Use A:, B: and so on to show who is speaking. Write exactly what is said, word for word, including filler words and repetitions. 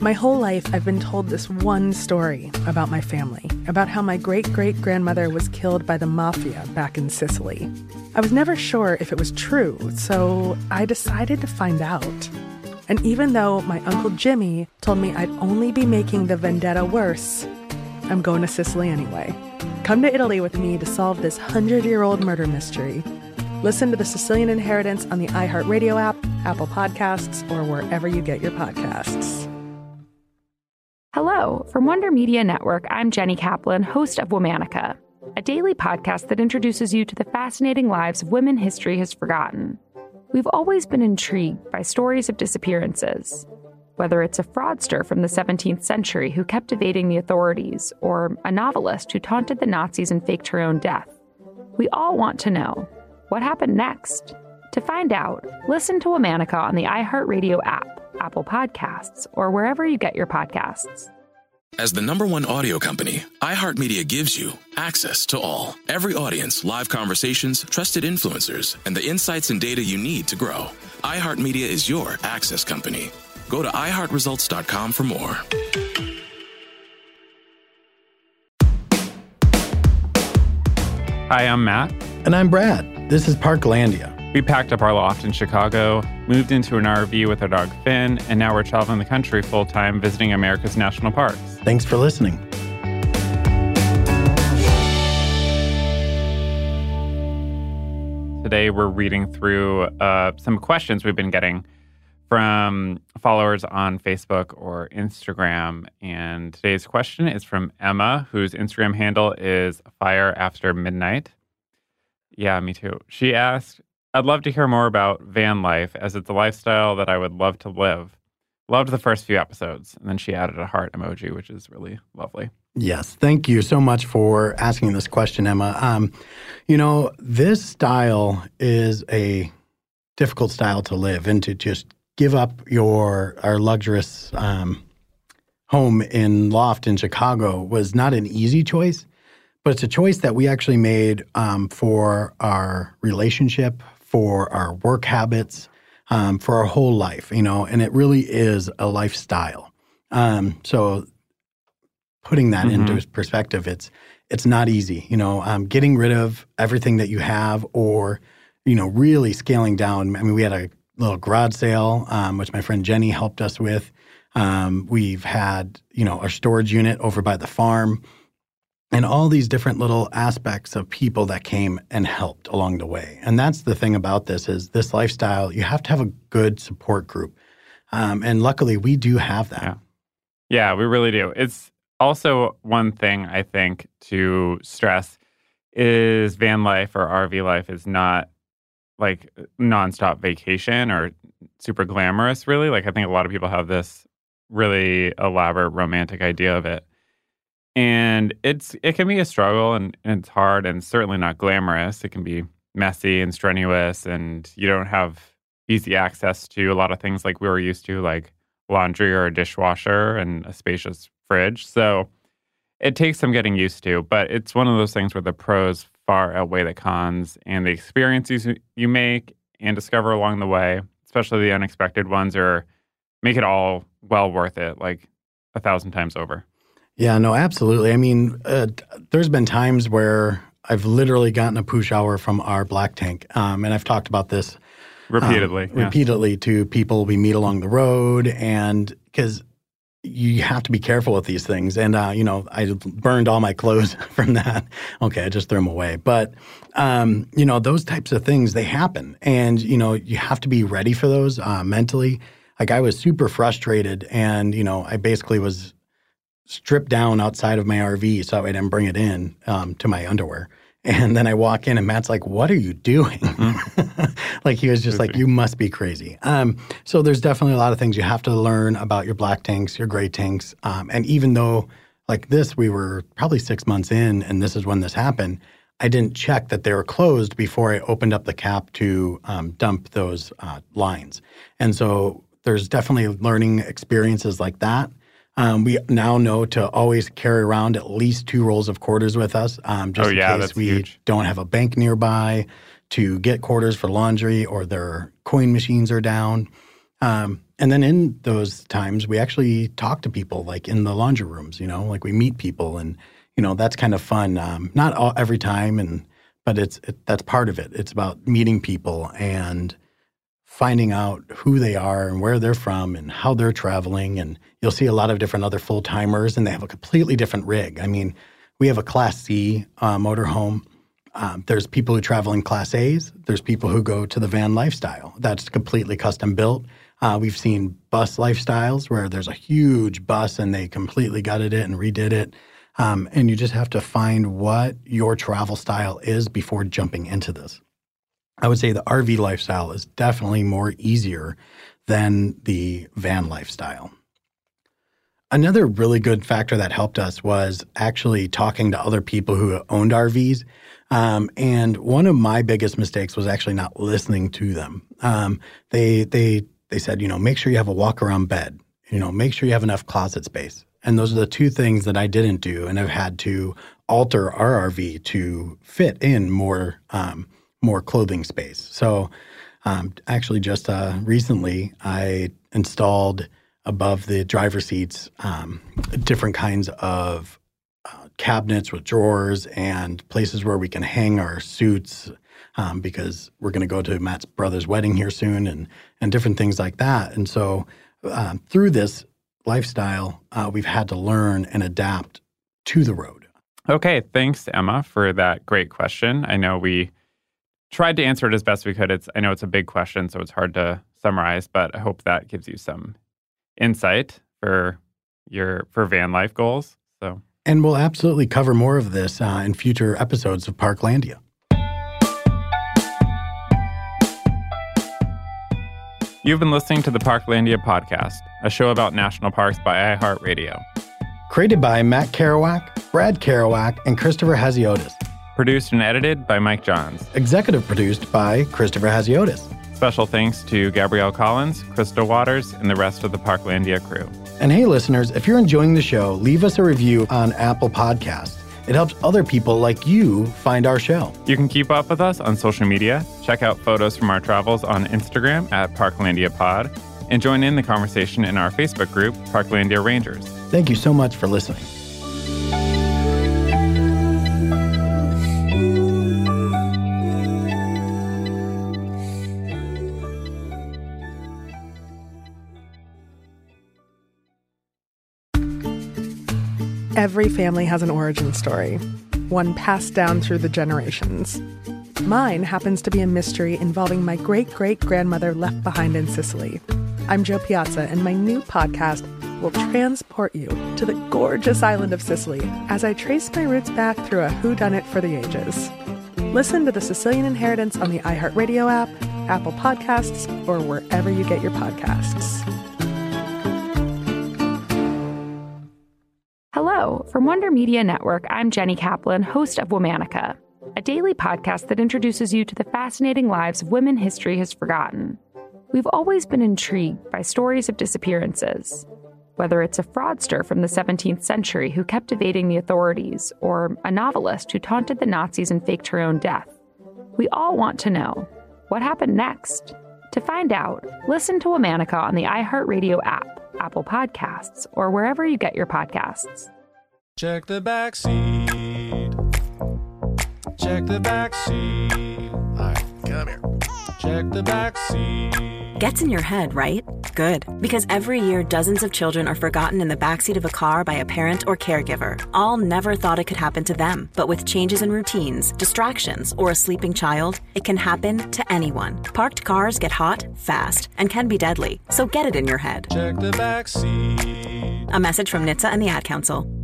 A: My whole life, I've been told this one story about my family, about how my great-great-grandmother was killed by the mafia back in Sicily. I was never sure if it was true, so I decided to find out. And even though my Uncle Jimmy told me I'd only be making the vendetta worse, I'm going to Sicily anyway. Come to Italy with me to solve this hundred-year-old murder mystery. Listen to The Sicilian Inheritance on the iHeartRadio app, Apple Podcasts, or wherever you get your podcasts.
B: Hello. From Wonder Media Network, I'm Jenny Kaplan, host of Womanica, a daily podcast that introduces you to the fascinating lives of women history has forgotten. We've always been intrigued by stories of disappearances, whether it's a fraudster from the seventeenth century who kept evading the authorities, or a novelist who taunted the Nazis and faked her own death. We all want to know, what happened next? To find out, listen to Womanica on the iHeartRadio app, Apple Podcasts, or wherever you get your podcasts.
C: As the number one audio company, iHeartMedia gives you access to all. Every audience, live conversations, trusted influencers, and the insights and data you need to grow. iHeartMedia is your access company. Go to i heart results dot com for more.
D: Hi, I'm Matt.
E: And I'm Brad. This is Parklandia.
D: We packed up our loft in Chicago, moved into an R V with our dog Finn, and now we're traveling the country full-time visiting America's national parks.
E: Thanks for listening.
D: Today we're reading through uh, some questions we've been getting from followers on Facebook or Instagram. And today's question is from Emma, whose Instagram handle is Fire After Midnight. Yeah, me too. She asked, I'd love to hear more about van life, as it's a lifestyle that I would love to live. Loved the first few episodes. And then she added a heart emoji, which is really lovely.
E: Yes. Thank you so much for asking this question, Emma. Um, you know, this style is a difficult style to live, and to just give up your our luxurious um, home in loft in Chicago was not an easy choice, but it's a choice that we actually made um, for our relationship, for our work habits, um, for our whole life, you know, and it really is a lifestyle. Um, so putting that mm-hmm. into perspective, it's it's not easy, you know, um, getting rid of everything that you have, or, you know, really scaling down. I mean, we had a little garage sale, um, which my friend Jenny helped us with. Um, we've had, you know, our storage unit over by the farm, and all these different little aspects of people that came and helped along the way. And that's the thing about this, is this lifestyle, you have to have a good support group. Um, and luckily, we do have that.
D: Yeah. yeah, we really do. It's also one thing I think to stress is van life or R V life is not like nonstop vacation or super glamorous, really. Like, I think a lot of people have this really elaborate romantic idea of it. And it's it can be a struggle, and, and it's hard, and certainly not glamorous. It can be messy and strenuous, and you don't have easy access to a lot of things like we were used to, like laundry or a dishwasher and a spacious fridge. So it takes some getting used to, but it's one of those things where the pros far outweigh the cons, and the experiences you make and discover along the way, especially the unexpected ones, are make it all well worth it, like a thousand times over.
E: Yeah, no, absolutely. I mean, uh, there's been times where I've literally gotten a poo shower from our black tank, um, and I've talked about this
D: repeatedly,
E: um,
D: yeah.
E: repeatedly to people we meet along the road, and because you have to be careful with these things. And, uh, you know, I burned all my clothes from that. Okay, I just threw them away. But, um, you know, those types of things, they happen. And, you know, you have to be ready for those uh, mentally. Like, I was super frustrated, and, you know, I basically was stripped down outside of my R V so I didn't bring it in um, to my underwear. And then I walk in and Matt's like, what are you doing? Mm-hmm. Like, he was just like, you must be crazy. Um, so there's definitely a lot of things you have to learn about your black tanks, your gray tanks. Um, and even though like this, we were probably six months in and this is when this happened, I didn't check that they were closed before I opened up the cap to um, dump those uh, lines. And so there's definitely learning experiences like that. Um, we now know to always carry around at least two rolls of quarters with us, um, just
D: oh, yeah,
E: in case
D: that's
E: we
D: huge.
E: don't have a bank nearby to get quarters for laundry, or their coin machines are down. Um, and then in those times, we actually talk to people, like in the laundry rooms, you know, like we meet people, and, you know, that's kind of fun. Um, not all, every time, and but it's it, that's part of it. It's about meeting people and finding out who they are and where they're from and how they're traveling. And you'll see a lot of different other full-timers, and they have a completely different rig. I mean, we have a Class C uh, motorhome. Um, there's people who travel in Class A's. There's people who go to the van lifestyle. That's completely custom built. Uh, we've seen bus lifestyles where there's a huge bus and they completely gutted it and redid it. Um, and you just have to find what your travel style is before jumping into this. I would say the R V lifestyle is definitely more easier than the van lifestyle. Another really good factor that helped us was actually talking to other people who owned R Vs. Um, and one of my biggest mistakes was actually not listening to them. Um, they they they said, you know, make sure you have a walk-around bed. You know, make sure you have enough closet space. And those are the two things that I didn't do, and I've had to alter our R V to fit in more um, more clothing space. So um, actually just uh, recently I installed above the driver seats um, different kinds of uh, cabinets with drawers and places where we can hang our suits um, because we're going to go to Matt's brother's wedding here soon, and and different things like that. And so um, through this lifestyle, uh, we've had to learn and adapt to the road.
D: Okay, thanks, Emma, for that great question. I know we tried to answer it as best we could. It's I know it's a big question, so it's hard to summarize, but I hope that gives you some insight for your for van life goals. So,
E: and we'll absolutely cover more of this uh, in future episodes of Parklandia.
D: You've been listening to the Parklandia podcast, a show about national parks by iHeartRadio.
E: Created by Matt Kerouac, Brad Kerouac, and Christopher Haziotis.
D: Produced and edited by Mike Johns.
E: Executive produced by Christopher Haziotis.
D: Special thanks to Gabrielle Collins, Crystal Waters, and the rest of the Parklandia crew.
E: And hey, listeners, if you're enjoying the show, leave us a review on Apple Podcasts. It helps other people like you find our show.
D: You can keep up with us on social media, check out photos from our travels on Instagram at Parklandia Pod, and join in the conversation in our Facebook group, Parklandia Rangers.
E: Thank you so much for listening.
A: Every family has an origin story, one passed down through the generations. Mine happens to be a mystery involving my great-great-grandmother left behind in Sicily. I'm Jo Piazza, and my new podcast will transport you to the gorgeous island of Sicily as I trace my roots back through a whodunit for the ages. Listen to The Sicilian Inheritance on the iHeartRadio app, Apple Podcasts, or wherever you get your podcasts.
B: Hello, from Wonder Media Network, I'm Jenny Kaplan, host of Womanica, a daily podcast that introduces you to the fascinating lives of women history has forgotten. We've always been intrigued by stories of disappearances, whether it's a fraudster from the seventeenth century who kept evading the authorities, or a novelist who taunted the Nazis and faked her own death. We all want to know, what happened next? To find out, listen to Womanica on the iHeartRadio app, Apple Podcasts, or wherever you get your podcasts.
F: Check the back seat. Check the back seat. All right, come here. Check the back seat.
G: Gets in your head, right? Good. Because every year, dozens of children are forgotten in the backseat of a car by a parent or caregiver. All never thought it could happen to them. But with changes in routines, distractions, or a sleeping child, it can happen to anyone. Parked cars get hot, fast, and can be deadly. So get it in your head.
F: Check the back seat.
G: A message from N H T S A and the Ad Council.